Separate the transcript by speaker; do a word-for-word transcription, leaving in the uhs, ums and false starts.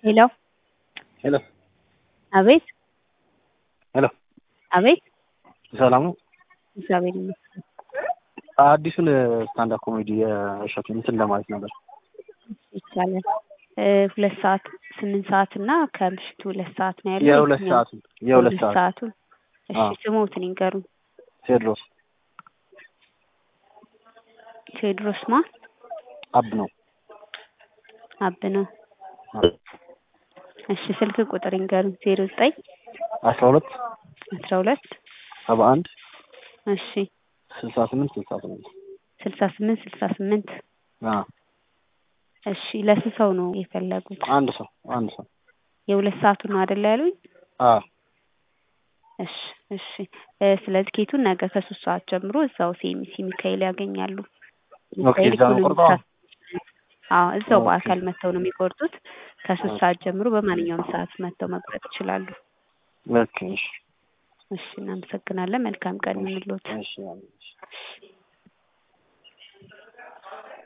Speaker 1: Hello.
Speaker 2: Hello.
Speaker 1: አቤት
Speaker 2: ሄሎ
Speaker 1: አቤት
Speaker 2: ሰላም ነው።
Speaker 1: እግዚአብሔር ይመስገን።
Speaker 2: አዲሱን ስታንድ አፕ ኮሜዲ የእሸቱ እንትን ለማለት ነበር።
Speaker 1: ይቻላል። ሁለት ሰዓት ስምንት ሰዓት እና ከምሽቱ ሁለት ሰዓት ነው ያለው።
Speaker 2: የሁለት ሰዓት የሁለት ሰዓት
Speaker 1: ሰዓቱን እሺ፣ ስሞትን ይንገሩኝ።
Speaker 2: ቴድሮስ
Speaker 1: ቴድሮስ ማ
Speaker 2: አብ ነው
Speaker 1: አብ ነው። እሺ፣ ስልክ ቁጥር ይንገሩኝ። ዜሮ ዘጠኝ
Speaker 2: አስራ ሁለት
Speaker 1: አስራ ሁለት
Speaker 2: ሰባ አንድ
Speaker 1: እሺ
Speaker 2: ስልሳ ስምንት ስልሳ ስምንት
Speaker 1: ስልሳ ስምንት ስልሳ ስምንት
Speaker 2: አዎ።
Speaker 1: እሺ፣ ለስንት ሰው ነው የፈለጉት?
Speaker 2: አንድ ሰው አንድ ሰው
Speaker 1: የሁለት ሰዓቱ ነው አይደል ያሉኝ?
Speaker 2: አዎ።
Speaker 1: እሺ እሺ። ስለዚህ ኬቱን ነገ ከሶስት ሰዓት ጀምሮ እዛው ሲኤምሲ ሚካኤል ያገኛሉ።
Speaker 2: ኦኬ፣ እዛው ነው ቆርጠው?
Speaker 1: አዎ፣ እዛው በአካል መተው ነው የሚቆርጡት። ከሶስት ሰዓት ጀምሮ በማንኛውም ሰዓት መተው መቁረጥ ይችላሉ።
Speaker 2: ኦኬ።
Speaker 1: እሺ፣ እናመሰግናለን። መልካም ቀን ይሁንልዎት።
Speaker 2: እሺ።